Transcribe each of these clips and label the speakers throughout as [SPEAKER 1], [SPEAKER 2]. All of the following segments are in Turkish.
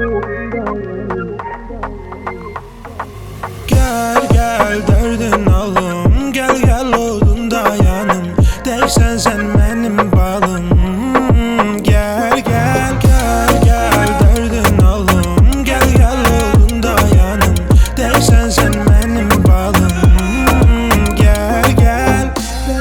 [SPEAKER 1] Gel gel derdin alım, gel gel odunda yanım. Değilsen sen benim balım. Gel gel gel gel derdin alım, gel gel odunda yanım. Değilsen sen benim balım. Gel gel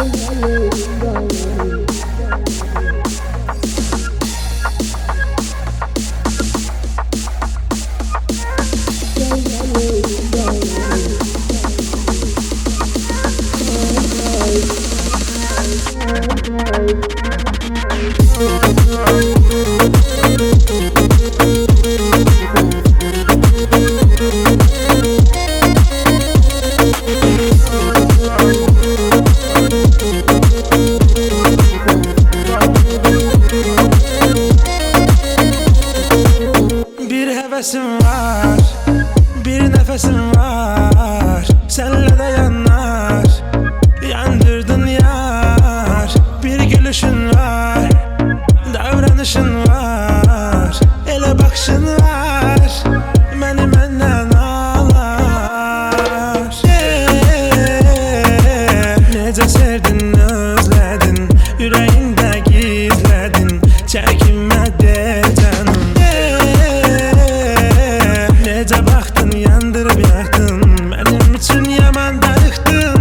[SPEAKER 1] bir hevesim var, bir nefesim var. Senle de yanar, yandırdın yar. Bir gülüşün var, davranışın var, ele bakışın var, beni benden ağlar. Nece sevdin özledin, yüreğinde gizledin, çekinme de canım. Nece baktın yandırıp yaktın, benim için yaman darıktın.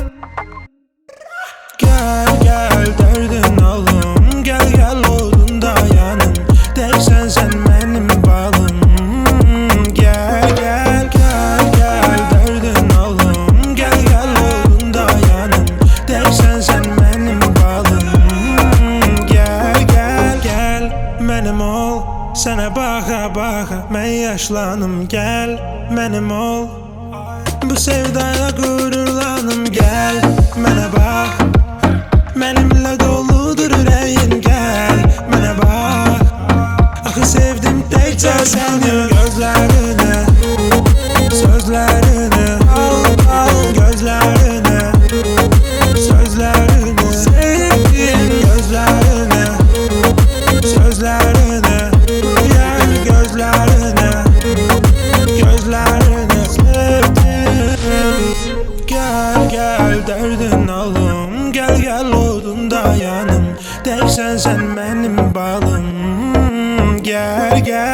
[SPEAKER 1] Gel gel derdin alım, gel gel odunda yanım. Değilsen sen benim balım. Gel gel gel gel derdin alım, gel gel odunda yanım. Değilsen sen benim balım. Gel gel gel benim ol, sana baka baka ben yaşlanım. Gel benim ol, bu sevdaya gururlanım. Gel bana bak, benimle doludur yüreğin. Gel bana bak, akı sevdim tekçe seni. Gözlerine, sözlerine, gözlerine, sözlerine, sevdiğim gözlerine, sözlerine, gel gözlerine, gözlerine, sevdiğim. Gel gel derdin alım, gel gel odunda yanım. Değilsen sen benim balım. Gel gel